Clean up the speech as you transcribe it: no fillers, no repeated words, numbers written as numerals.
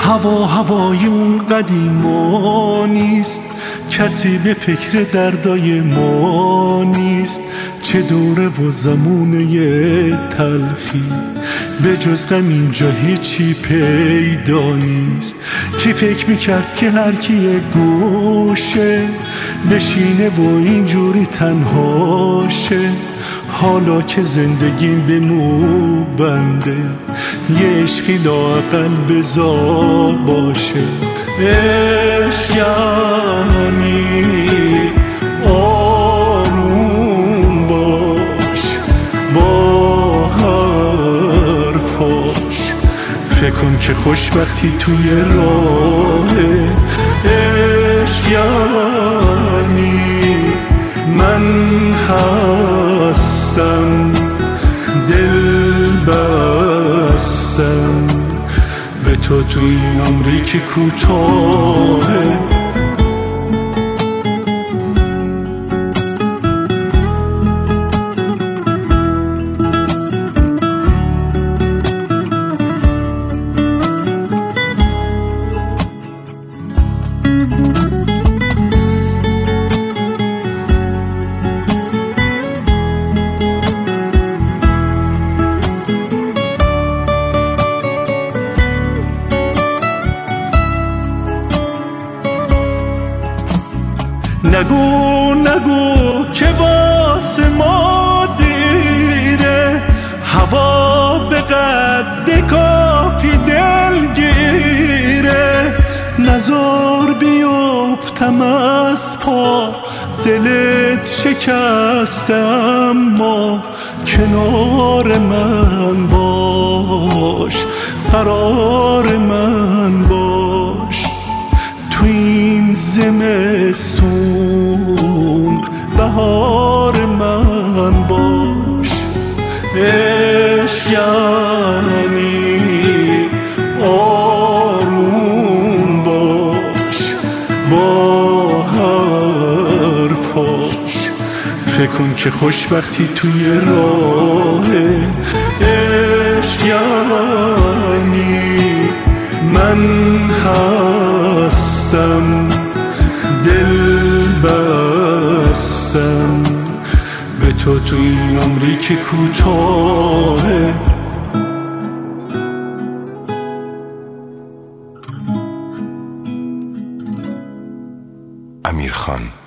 هوای اون قدیما نیست، کسی به فکر دردای ما نیست. چه دوره و زمونه تلخی، به جز غم اینجا هیچی پیدا نیست. کی فکر میکرد که هر کی گوشه بشینه و اینجوری تنهاشه؟ حالا که زندگیم به مو بنده، یه عشقی لااقل بذار باشه. عشق یعنی آروم باش با حرفاش، فکر کن که خوشبختی توی راهه. عشق یعنی من هستم، دل بستم به تو توی این عمری که کوتاهه. نگو که واسه ما دیره، هوا به قد کافی دلگیره. نزار بیفتم از پا، دلت شکسته اما کنار من باش، قرار من باش. تو این زمستون بهار من باش. عشق یعنی آروم باش با حرفاش، فکر کن که خوشبختی توی راهه. عشق یعنی من هستم، دل بستم به تو توی این عمری که کوتاهه. امیرخان